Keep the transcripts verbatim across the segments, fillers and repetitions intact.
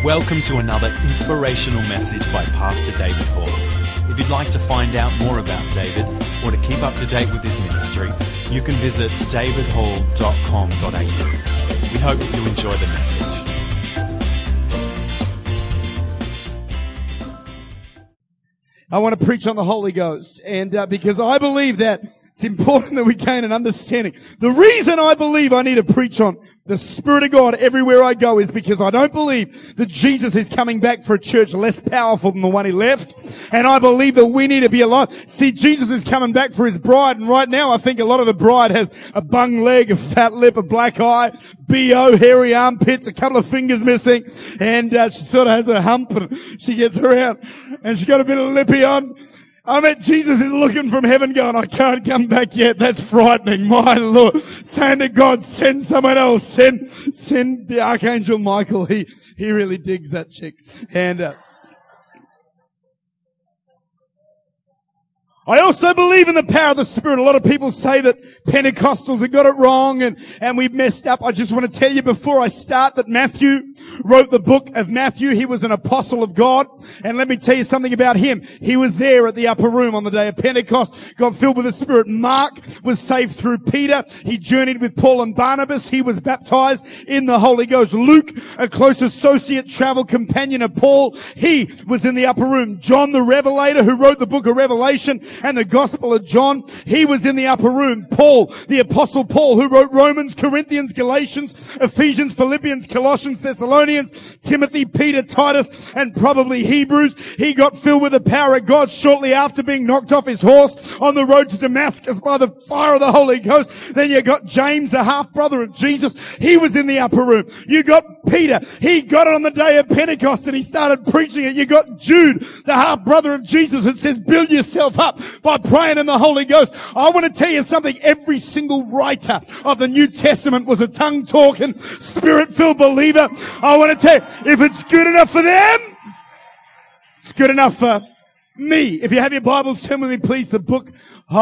Welcome to another inspirational message by Pastor David Hall. If you'd like to find out more about David or to keep up to date with his ministry, you can visit david hall dot com dot a u. We hope that you enjoy the message. I want to preach on the Holy Ghost, and uh, because I believe that it's important that we gain an understanding. The reason I believe I need to preach on the Spirit of God everywhere I go is because I don't believe that Jesus is coming back for a church less powerful than the one he left. And I believe that we need to be alive. See, Jesus is coming back for his bride, and right now I think a lot of the bride has a bung leg, a fat lip, a black eye, B O, hairy armpits, a couple of fingers missing, and uh, she sort of has a hump and she gets around and she's got a bit of lippy on. I mean, Jesus is looking from heaven going, I can't come back yet. That's frightening. My Lord. Saying to God, send someone else. Send, send the Archangel Michael. He, he really digs that chick. And, uh, I also believe in the power of the Spirit. A lot of people say that Pentecostals have got it wrong and, and we've messed up. I just want to tell you before I start that Matthew wrote the book of Matthew. He was an apostle of God. And let me tell you something about him. He was there at the upper room on the day of Pentecost, got filled with the Spirit. Mark was saved through Peter. He journeyed with Paul and Barnabas. He was baptized in the Holy Ghost. Luke, a close associate, travel companion of Paul, he was in the upper room. John the Revelator, who wrote the book of Revelation and the Gospel of John, he was in the upper room. Paul, the Apostle Paul, who wrote Romans, Corinthians, Galatians, Ephesians, Philippians, Colossians, Thessalonians, Timothy, Peter, Titus, and probably Hebrews. He got filled with the power of God shortly after being knocked off his horse on the road to Damascus by the fire of the Holy Ghost. Then you got James, the half-brother of Jesus. He was in the upper room. You got Peter. He got it on the day of Pentecost and he started preaching it. You got Jude, the half-brother of Jesus, that says, build yourself up by praying in the Holy Ghost. I want to tell you something. Every single writer of the New Testament was a tongue-talking, Spirit-filled believer. I want to tell you, if it's good enough for them, it's good enough for me. If you have your Bibles, turn with me, please, the book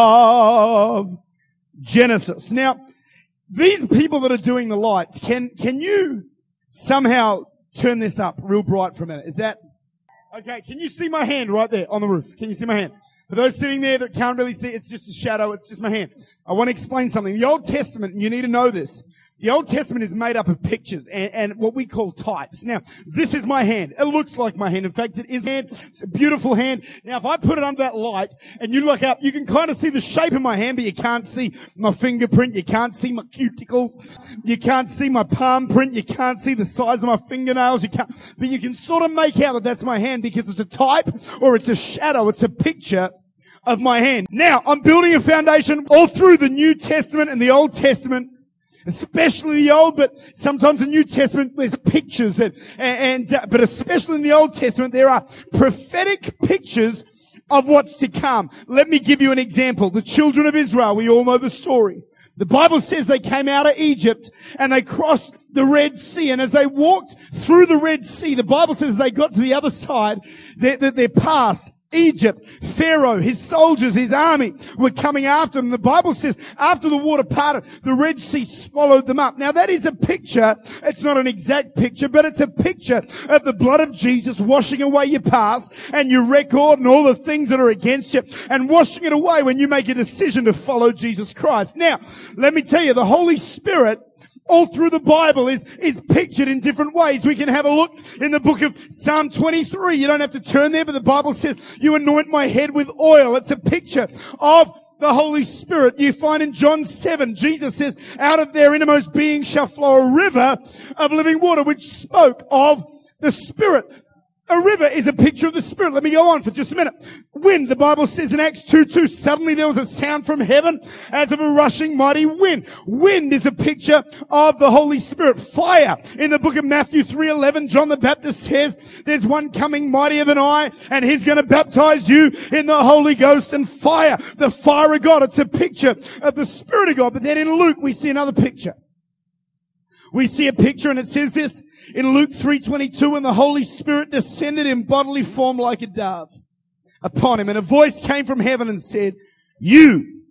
of Genesis. Now, these people that are doing the lights, can, can you somehow turn this up real bright for a minute? Is that, okay, can you see my hand right there on the roof? Can you see my hand? For those sitting there that can't really see, it's just a shadow, it's just my hand. I want to explain something. The Old Testament, and you need to know this, the Old Testament is made up of pictures and, and what we call types. Now, this is my hand. It looks like my hand. In fact, it is my hand. It's a beautiful hand. Now, if I put it under that light and you look up, you can kind of see the shape of my hand, but you can't see my fingerprint. You can't see my cuticles. You can't see my palm print. You can't see the size of my fingernails. You can't, but you can sort of make out that that's my hand because it's a type or it's a shadow. It's a picture of my hand. Now, I'm building a foundation all through the New Testament and the Old Testament, especially the Old, but sometimes the New Testament, there's pictures and, and, uh, but especially in the Old Testament, there are prophetic pictures of what's to come. Let me give you an example. The children of Israel, we all know the story. The Bible says they came out of Egypt and they crossed the Red Sea. And as they walked through the Red Sea, the Bible says they got to the other side, they, they, they're past Egypt. Pharaoh, his soldiers, his army were coming after them. The Bible says after the water parted, the Red Sea swallowed them up. Now that is a picture. It's not an exact picture, but it's a picture of the blood of Jesus washing away your past and your record and all the things that are against you and washing it away when you make a decision to follow Jesus Christ. Now, let me tell you, the Holy Spirit all through the Bible is, is pictured in different ways. We can have a look in the book of Psalm twenty-three. You don't have to turn there, but the Bible says, you anoint my head with oil. It's a picture of the Holy Spirit. You find in John seven, Jesus says, out of their innermost being shall flow a river of living water, which spoke of the Spirit. A river is a picture of the Spirit. Let me go on for just a minute. Wind, the Bible says in Acts two two, suddenly there was a sound from heaven as of a rushing mighty wind. Wind is a picture of the Holy Spirit. Fire, in the book of Matthew three eleven, John the Baptist says, there's one coming mightier than I, and he's going to baptize you in the Holy Ghost and fire. The fire of God, it's a picture of the Spirit of God. But then in Luke, we see another picture. We see a picture and it says this in Luke three twenty-two, and the Holy Spirit descended in bodily form like a dove upon him. And a voice came from heaven and said, you,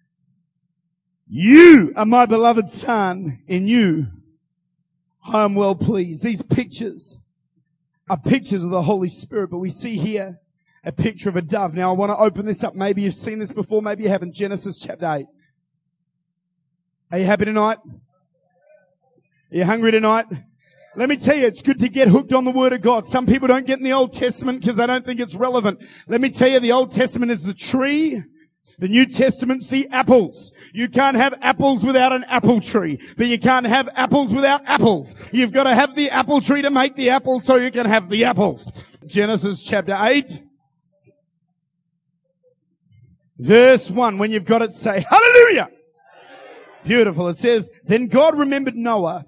you are my beloved Son, in you I am well pleased. These pictures are pictures of the Holy Spirit, but we see here a picture of a dove. Now I want to open this up. Maybe you've seen this before, maybe you haven't. Genesis chapter eight. Are you happy tonight? Are you hungry tonight? Let me tell you, it's good to get hooked on the Word of God. Some people don't get in the Old Testament because they don't think it's relevant. Let me tell you, the Old Testament is the tree. The New Testament's the apples. You can't have apples without an apple tree, but you can't have apples without apples. You've got to have the apple tree to make the apples so you can have the apples. Genesis chapter eight. Verse one. When you've got it, say hallelujah. Beautiful. It says, then God remembered Noah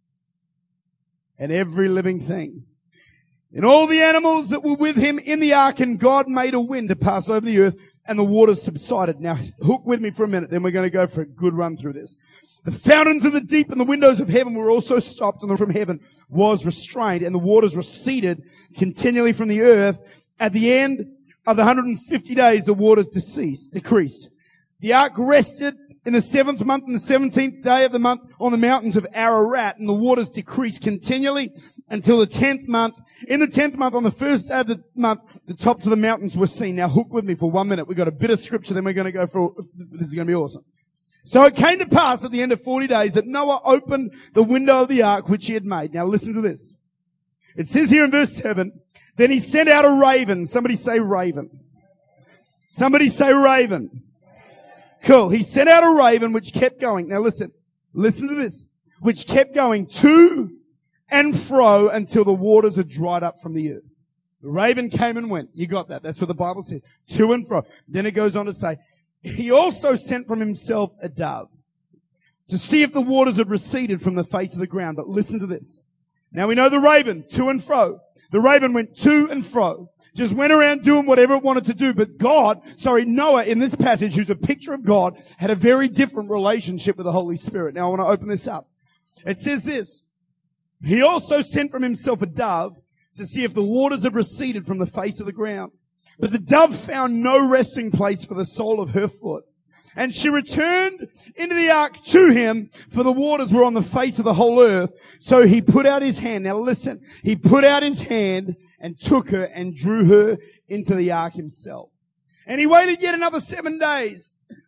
and every living thing, and all the animals that were with him in the ark, and God made a wind to pass over the earth, and the waters subsided. Now, hook with me for a minute, then we're going to go for a good run through this. The fountains of the deep and the windows of heaven were also stopped, and the from heaven was restrained, and the waters receded continually from the earth. At the end of the one hundred fifty days, the waters deceased, decreased. The ark rested in the seventh month and the seventeenth day of the month on the mountains of Ararat, and the waters decreased continually until the tenth month. In the tenth month, on the first day of the month, the tops of the mountains were seen. Now hook with me for one minute. We've got a bit of scripture, then we're going to go for, this is going to be awesome. So it came to pass at the end of forty days that Noah opened the window of the ark which he had made. Now listen to this. It says here in verse seven, then he sent out a raven. Somebody say raven. Somebody say raven. Cool. He sent out a raven which kept going. Now listen, listen to this. Which kept going to and fro until the waters had dried up from the earth. The raven came and went. You got that. That's what the Bible says. To and fro. Then it goes on to say, he also sent from himself a dove to see if the waters had receded from the face of the ground. But listen to this. Now we know the raven, to and fro. The raven went to and fro. Just went around doing whatever it wanted to do. But God, sorry, Noah in this passage, who's a picture of God, had a very different relationship with the Holy Spirit. Now I want to open this up. It says this. He also sent from himself a dove to see if the waters had receded from the face of the ground. But the dove found no resting place for the sole of her foot. And she returned into the ark to him, for the waters were on the face of the whole earth. So he put out his hand. Now listen, he put out his hand and took her and drew her into the ark himself. And he waited yet another seven days.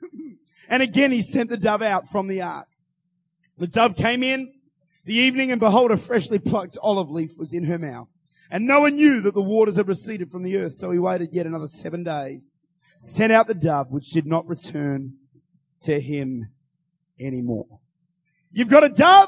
And again he sent the dove out from the ark. The dove came in the evening, and behold, a freshly plucked olive leaf was in her mouth. And Noah knew that the waters had receded from the earth, so he waited yet another seven days, sent out the dove, which did not return to him anymore. You've got a dove,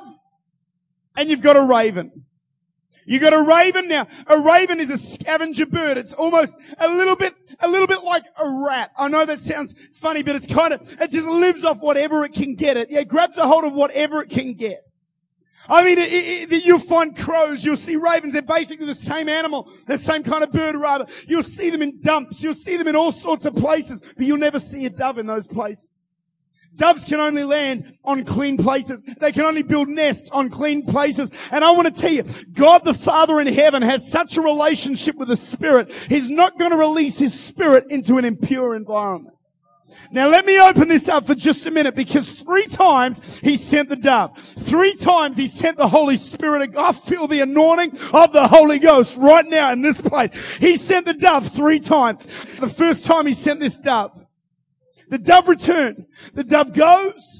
and you've got a raven. You got a raven now. A raven is a scavenger bird. It's almost a little bit, a little bit like a rat. I know that sounds funny, but it's kind of, it just lives off whatever it can get. It, it grabs a hold of whatever it can get. I mean, it, it, it, you'll find crows, you'll see ravens, they're basically the same animal, the same kind of bird rather. You'll see them in dumps, you'll see them in all sorts of places, but you'll never see a dove in those places. Doves can only land on clean places. They can only build nests on clean places. And I want to tell you, God the Father in heaven has such a relationship with the Spirit, He's not going to release His Spirit into an impure environment. Now let me open this up for just a minute, because three times He sent the dove. Three times He sent the Holy Spirit. I feel the anointing of the Holy Ghost right now in this place. He sent the dove three times. The first time He sent this dove, the dove returned. The dove goes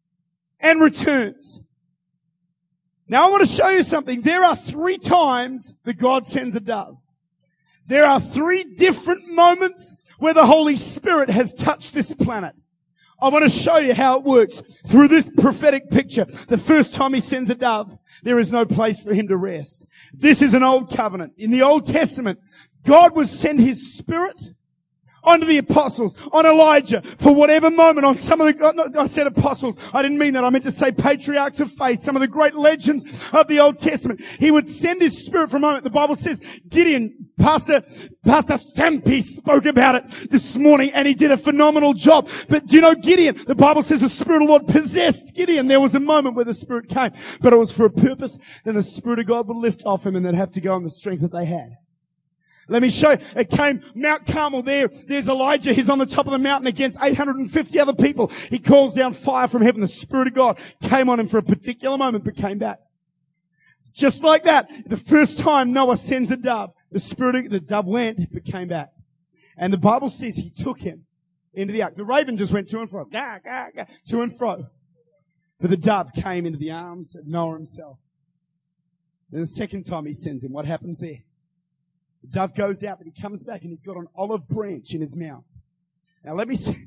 and returns. Now I want to show you something. There are three times that God sends a dove. There are three different moments where the Holy Spirit has touched this planet. I want to show you how it works through this prophetic picture. The first time He sends a dove, there is no place for Him to rest. This is an old covenant. In the Old Testament, God would send His Spirit onto the apostles, on Elijah, for whatever moment, on some of the, I said apostles, I didn't mean that, I meant to say patriarchs of faith, some of the great legends of the Old Testament. He would send His Spirit for a moment. The Bible says Gideon, Pastor, Pastor Thampi spoke about it this morning, and he did a phenomenal job. But do you know Gideon? The Bible says the Spirit of the Lord possessed Gideon. There was a moment where the Spirit came, but it was for a purpose. Then the Spirit of God would lift off him, and they'd have to go on the strength that they had. Let me show you. It came Mount Carmel there. There's Elijah. He's on the top of the mountain against eight hundred fifty other people. He calls down fire from heaven. The Spirit of God came on him for a particular moment, but came back. It's just like that. The first time Noah sends a dove, the spirit of the dove went, but came back. And the Bible says he took him into the ark. The raven just went to and fro, gah, gah, gah, to and fro. But the dove came into the arms of Noah himself. Then the second time he sends him, what happens there? The dove goes out, but he comes back and he's got an olive branch in his mouth. Now let me see.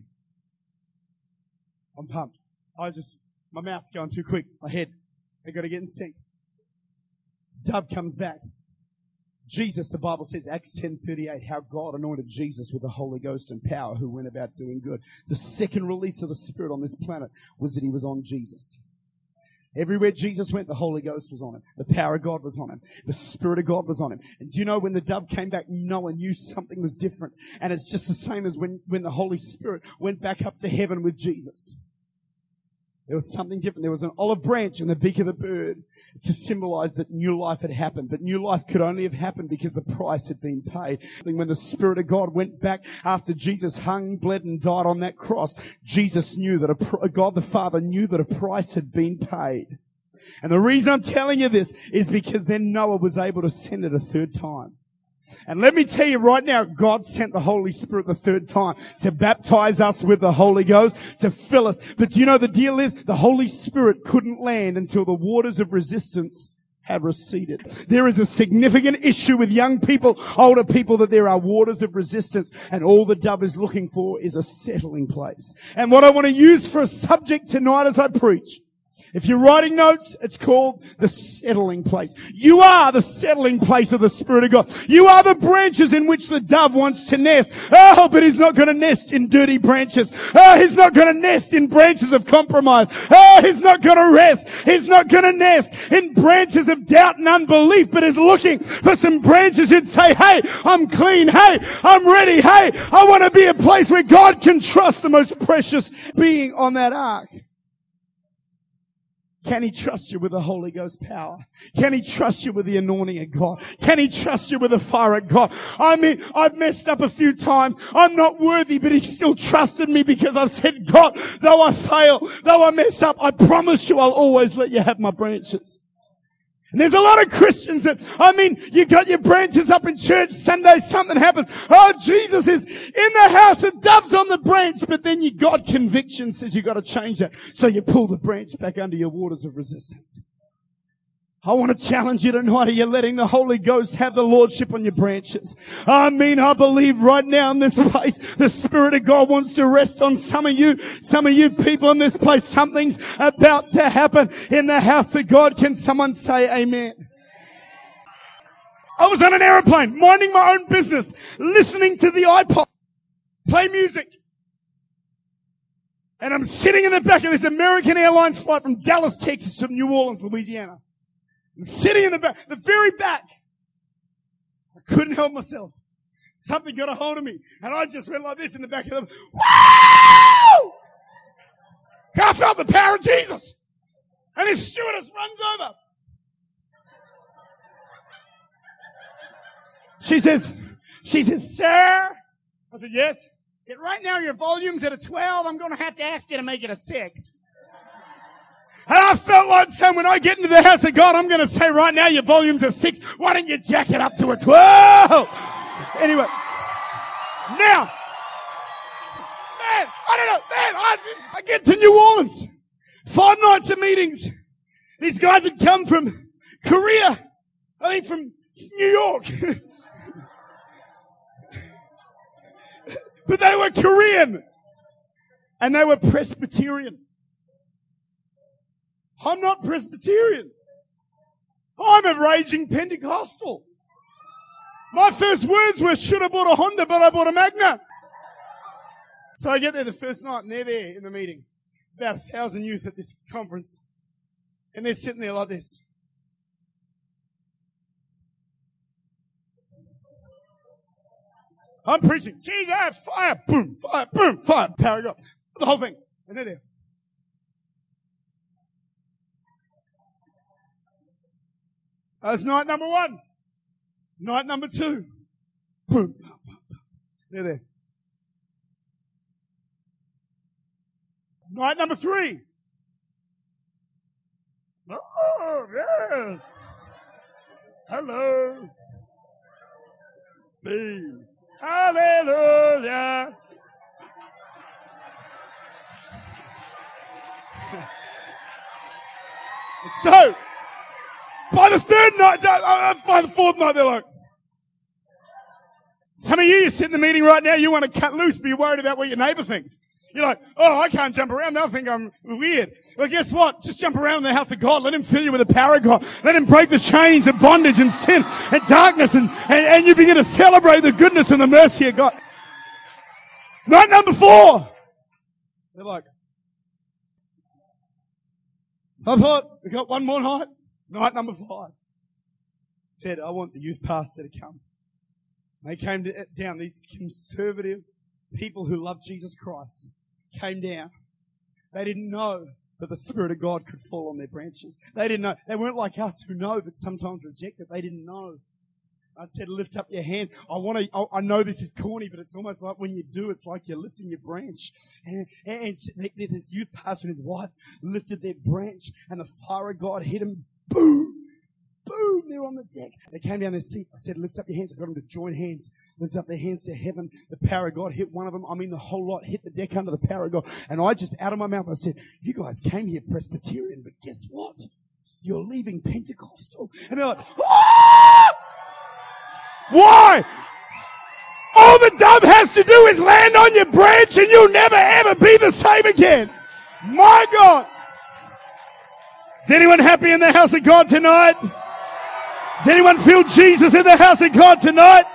I'm pumped. I just, my mouth's going too quick. My head. I got to get in sync. Dove comes back. Jesus, the Bible says, Acts ten thirty-eight, how God anointed Jesus with the Holy Ghost and power, who went about doing good. The second release of the Spirit on this planet was that he was on Jesus. Everywhere Jesus went, the Holy Ghost was on him. The power of God was on him. The Spirit of God was on him. And do you know when the dove came back, Noah knew something was different. And it's just the same as when, when the Holy Spirit went back up to heaven with Jesus. There was something different. There was an olive branch in the beak of the bird to symbolize that new life had happened. But new life could only have happened because the price had been paid. When the Spirit of God went back after Jesus hung, bled, and died on that cross, Jesus knew that a, God the Father knew that a price had been paid. And the reason I'm telling you this is because then Noah was able to send it a third time. And let me tell you right now, God sent the Holy Spirit the third time to baptize us with the Holy Ghost, to fill us. But do you know the deal is the Holy Spirit couldn't land until the waters of resistance had receded. There is a significant issue with young people, older people, that there are waters of resistance, and all the dove is looking for is a settling place. And what I want to use for a subject tonight as I preach, if you're writing notes, it's called the settling place. You are the settling place of the Spirit of God. You are the branches in which the dove wants to nest. Oh, but he's not going to nest in dirty branches. Oh, he's not going to nest in branches of compromise. Oh, he's not going to rest. He's not going to nest in branches of doubt and unbelief, but is looking for some branches who'd say, hey, I'm clean. Hey, I'm ready. Hey, I want to be a place where God can trust the most precious being on that ark. Can he trust you with the Holy Ghost power? Can he trust you with the anointing of God? Can he trust you with the fire of God? I mean, I've messed up a few times. I'm not worthy, but he still trusted me because I've said, God, though I fail, though I mess up, I promise you I'll always let you have my branches. And there's a lot of Christians that, I mean, you got your branches up in church, Sunday something happens. Oh, Jesus is in the house, the dove's on the branch, but then you got conviction says you got to change that. So you pull the branch back under your waters of resistance. I want to challenge you tonight. Are you letting the Holy Ghost have the lordship on your branches? I mean, I believe right now in this place, the Spirit of God wants to rest on some of you, some of you people in this place. Something's about to happen in the house of God. Can someone say amen? I was on an airplane, minding my own business, listening to the iPod, play music. And I'm sitting in the back of this American Airlines flight from Dallas, Texas to New Orleans, Louisiana. I'm sitting in the back, the very back. I couldn't help myself. Something got a hold of me. And I just went like this in the back of them. Woo! I felt the power of Jesus. And his stewardess runs over. She says, she says, sir. I said, yes. She said, right now your volume's at a twelve. I'm going to have to ask you to make it a six. And I felt like saying, when I get into the house of God, I'm going to say right now your volume's a six. Why don't you jack it up to a twelve? Anyway. Now. Man, I don't know. Man, I, this, I get to New Orleans. Five nights of meetings. These guys had come from Korea. I think from New York. But they were Korean. And they were Presbyterian. I'm not Presbyterian. I'm a raging Pentecostal. My first words were, should have bought a Honda, but I bought a Magna. So I get there the first night, and they're there in the meeting. It's about a thousand youth at this conference. And they're sitting there like this. I'm preaching, Jesus, fire, boom, fire, boom, fire, power of God. The whole thing. And they're there. That's night number one. Night number two. Boom. They're there. Night number three. Oh, yes. Hello. Be. Hallelujah. So, by the third night, uh, by the fourth night, they're like, some of you, you sit in the meeting right now, you want to cut loose, but you're worried about what your neighbor thinks. You're like, oh, I can't jump around. They'll think I'm weird. Well, guess what? Just jump around in the house of God. Let him fill you with the power of God. Let him break the chains of bondage and sin and darkness, and, and, and you begin to celebrate the goodness and the mercy of God. Night number four. They're like, I thought we got one more night. Night number five. Said, I want the youth pastor to come. They came to, down, these conservative people who love Jesus Christ came down. They didn't know that the Spirit of God could fall on their branches. They didn't know. They weren't like us who know but sometimes reject it. They didn't know. I said, lift up your hands. I want to, I know this is corny, but it's almost like when you do, it's like you're lifting your branch. And, and this youth pastor and his wife lifted their branch, and the fire of God hit them. Boom! Boom! They're on the deck. They came down their seat. I said, lift up your hands. I got them to join hands. Lift up their hands to heaven. The power of God hit one of them. I mean, the whole lot hit the deck under the power of God. And I just, out of my mouth, I said, you guys came here Presbyterian, but guess what? You're leaving Pentecostal. And they're like, ah! Why? All the dove has to do is land on your branch and you'll never ever be the same again. My God. Is anyone happy in the house of God tonight? Does anyone feel Jesus in the house of God tonight?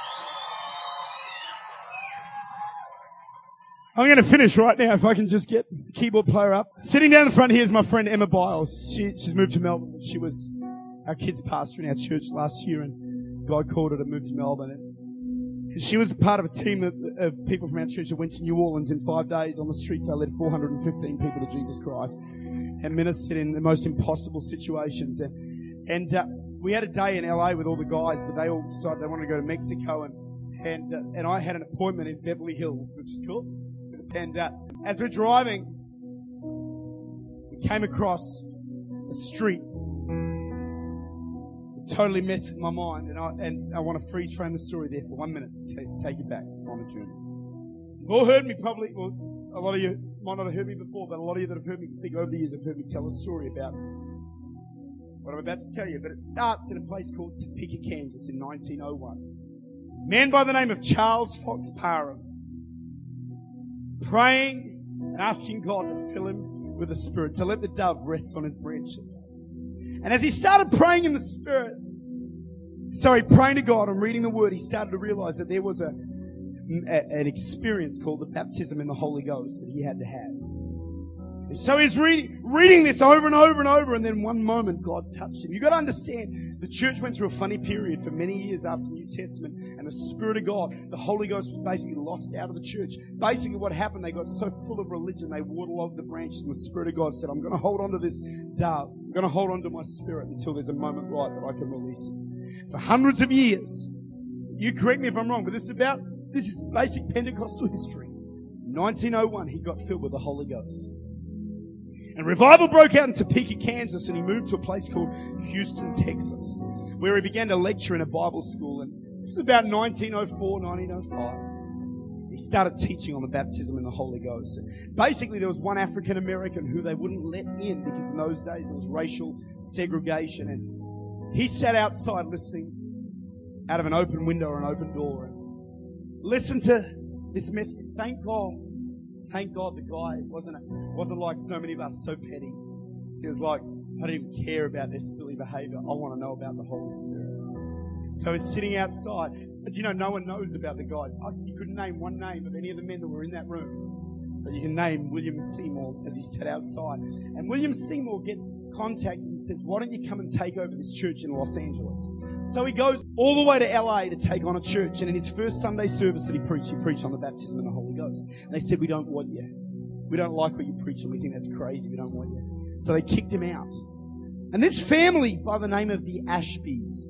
I'm going to finish right now if I can just get the keyboard player up. Sitting down the front here is my friend Emma Biles. She, she's moved to Melbourne. She was our kids' pastor in our church last year, and God called her to move to Melbourne. And she was part of a team of, of people from our church that went to New Orleans in five days on the streets. They led four hundred fifteen people to Jesus Christ and ministered in the most impossible situations. And, and uh, we had a day in L A with all the guys, but they all decided they wanted to go to Mexico. And and uh, and I had an appointment in Beverly Hills, which is cool. And uh, as we're driving, we came across a street. Totally messed with my mind, and I and I want to freeze frame the story there for one minute to t- take you back on a journey. You've all heard me probably, well, a lot of you might not have heard me before, but a lot of you that have heard me speak over the years have heard me tell a story about what I'm about to tell you. But it starts in a place called Topeka, Kansas in nineteen oh one. A man by the name of Charles Fox Parham was praying and asking God to fill him with the Spirit, to let the dove rest on his branches. And as he started praying in the Spirit, sorry, praying to God and reading the Word, he started to realize that there was a, a an experience called the baptism in the Holy Ghost that he had to have. And so he's reading, reading this over and over and over, and then one moment God touched him. You've got to understand, the church went through a funny period for many years after the New Testament, and the Spirit of God, the Holy Ghost, was basically lost out of the church. Basically what happened, they got so full of religion, they waterlogged the branches, and the Spirit of God said, I'm going to hold on to this dove. I'm going to hold on to my Spirit until there's a moment right that I can release it. For hundreds of years, you correct me if I'm wrong, but this is about, this is basic Pentecostal history. nineteen oh one, he got filled with the Holy Ghost. And revival broke out in Topeka, Kansas, and he moved to a place called Houston, Texas, where he began to lecture in a Bible school. And this is about nineteen oh four, nineteen oh five. He started teaching on the baptism in the Holy Ghost. And basically, there was one African American who they wouldn't let in because in those days there was racial segregation. And he sat outside listening out of an open window or an open door and listened to this message. Thank God. Thank God the guy wasn't wasn't like so many of us, so petty. He was like, I don't even care about their silly behavior. I want to know about the Holy Spirit. So he's sitting outside. But you know, no one knows about the guy. You couldn't name one name of any of the men that were in that room. But you can name William Seymour as he sat outside. And William Seymour gets contacted and says, why don't you come and take over this church in Los Angeles? So he goes all the way to L A to take on a church. And in his first Sunday service that he preached, he preached on the baptism in the Holy Ghost. And they said, we don't want you. We don't like what you preach and we think that's crazy. We don't want you. So they kicked him out. And this family by the name of the Ashbys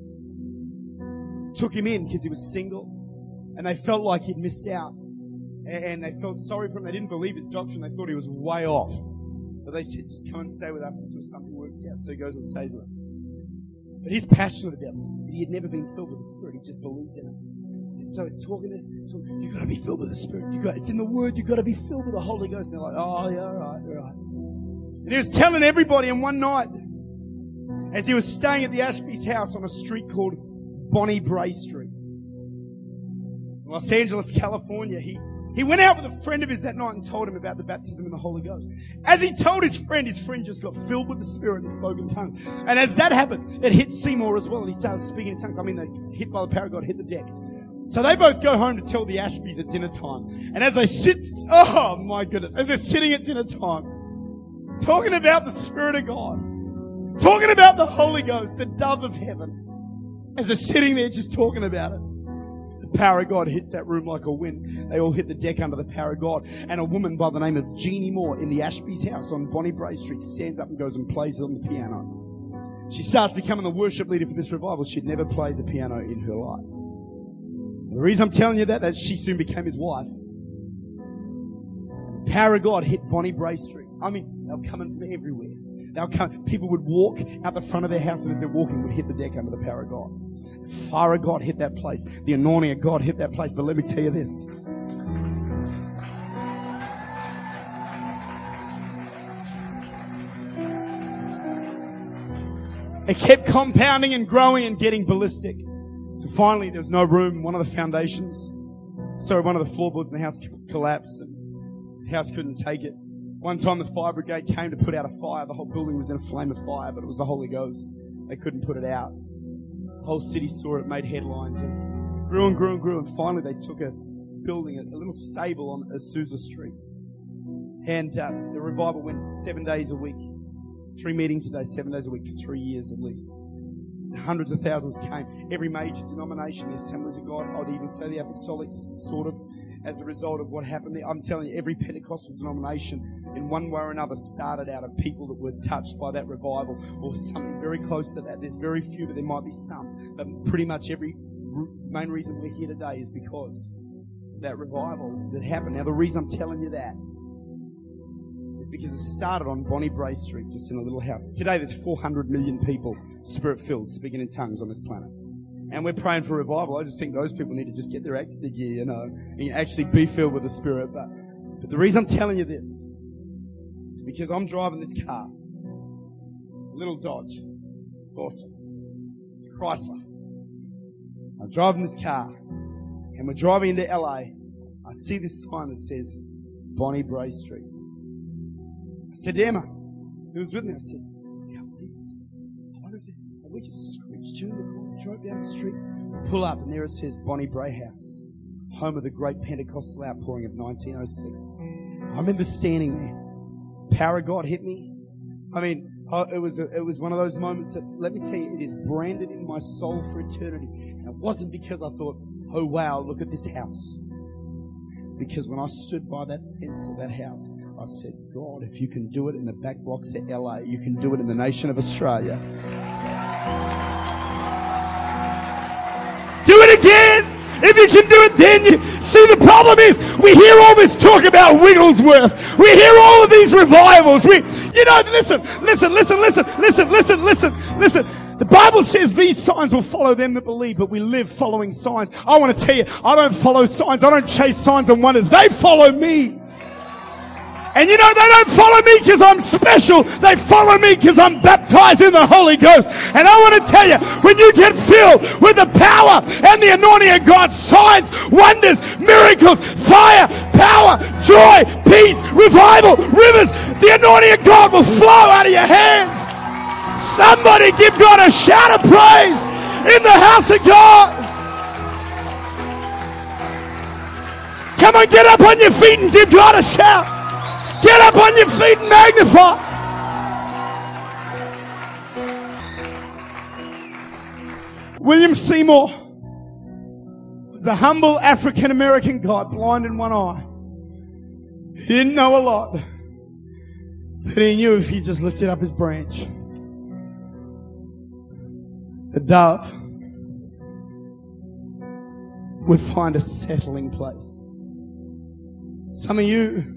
took him in because he was single. And they felt like he'd missed out. And they felt sorry for him. They didn't believe his doctrine. They thought he was way off. But they said, just come and stay with us until something works out. So he goes and stays with them. But he's passionate about this. He had never been filled with the Spirit. He just believed in it. And so he's talking to talking, you got to be filled with the Spirit. You got, it's in the Word. You got to be filled with the Holy Ghost. And they're like, oh, yeah, all right, all right. And he was telling everybody, and one night, as he was staying at the Ashby's house on a street called Bonnie Bray Street, in Los Angeles, California, he He went out with a friend of his that night and told him about the baptism in the Holy Ghost. As he told his friend, his friend just got filled with the Spirit and spoke in tongues. And as that happened, it hit Seymour as well, and he started speaking in tongues. I mean, they hit by the power of God, hit the deck. So they both go home to tell the Ashbys at dinner time. And as they sit, oh my goodness, as they're sitting at dinner time, talking about the Spirit of God, talking about the Holy Ghost, the dove of heaven, as they're sitting there just talking about it, the power of God hits that room like a wind. They all hit the deck under the power of God. And a woman by the name of Jeannie Moore in the Ashby's house on Bonnie Bray Street stands up and goes and plays on the piano. She starts becoming the worship leader for this revival. She'd never played the piano in her life. The reason I'm telling you that, that she soon became his wife. The power of God hit Bonnie Bray Street. I mean, they were coming from everywhere. They'll come, people would walk out the front of their house, and as they're walking, would hit the deck under the power of God. The fire of God hit that place. The anointing of God hit that place. But let me tell you this. It kept compounding and growing and getting ballistic. So finally, there was no room. One of the foundations, sorry, one of the floorboards in the house collapsed, and the house couldn't take it. One time the fire brigade came to put out a fire. The whole building was in a flame of fire, but it was the Holy Ghost. They couldn't put it out. The whole city saw it, made headlines, and grew and grew and grew. And finally they took a building, a little stable on Azusa Street. And uh, the revival went seven days a week. Three meetings a day, seven days a week for three years at least. Hundreds of thousands came. Every major denomination, the Assemblies of God, I would even say the Apostolics, sort of, as a result of what happened there. I'm telling you, every Pentecostal denomination in one way or another started out of people that were touched by that revival or something very close to that. There's very few, but there might be some. But pretty much every main reason we're here today is because of that revival that happened. Now, the reason I'm telling you that is because it started on Bonnie Bray Street, just in a little house. Today, there's four hundred million people, Spirit-filled, speaking in tongues on this planet. And we're praying for revival. I just think those people need to just get their act together, you know, and actually be filled with the Spirit. But, but the reason I'm telling you this is because I'm driving this car, a little Dodge. It's awesome. Chrysler. I'm driving this car, and we're driving into L A. I see this sign that says Bonnie Bray Street. I said to Emma, who was with me, I said, I can't believe this. I wonder if we just screeched to the corner, drove down the street, pull up, and there it says Bonnie Bray House, home of the great Pentecostal outpouring of nineteen oh six. I remember standing there. Power of God hit me. I mean, it was a, it was one of those moments that, let me tell you, it is branded in my soul for eternity. And it wasn't because I thought, oh wow, look at this house. It's because when I stood by that fence of that house, I said, God, if you can do it in the back blocks of L A, you can do it in the nation of Australia. Do it again! If you can do it then, you see, the problem is we hear all this talk about Wigglesworth. We hear all of these revivals. We, you know, listen, listen, listen, listen, listen, listen, listen, listen. The Bible says these signs will follow them that believe, but we live following signs. I want to tell you, I don't follow signs. I don't chase signs and wonders. They follow me. And you know, they don't follow me because I'm special. They follow me because I'm baptized in the Holy Ghost. And I want to tell you, when you get filled with the power and the anointing of God, signs, wonders, miracles, fire, power, joy, peace, revival, rivers, the anointing of God will flow out of your hands. Somebody give God a shout of praise in the house of God. Come on, get up on your feet and give God a shout. Get up on your feet and magnify. William Seymour was a humble African-American guy, blind in one eye. He didn't know a lot, but he knew if he just lifted up his branch, the dove would find a settling place. Some of you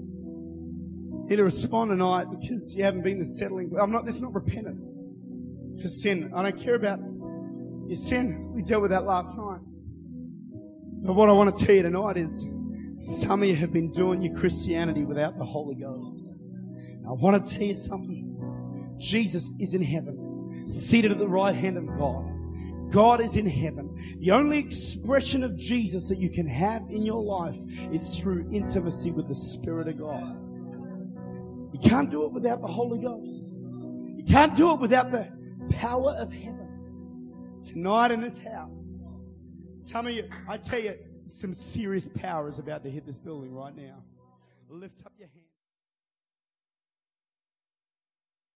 need to respond tonight because you haven't been the settling. I'm not. This is not repentance. for sin. I don't care about your sin. We dealt with that last night. But what I want to tell you tonight is some of you have been doing your Christianity without the Holy Ghost. I want to tell you something. Jesus is in heaven, seated at the right hand of God. God is in heaven. The only expression of Jesus that you can have in your life is through intimacy with the Spirit of God. You can't do it without the Holy Ghost. You can't do it without the power of heaven. Tonight in this house, some of you, I tell you, some serious power is about to hit this building right now. Lift up your hand.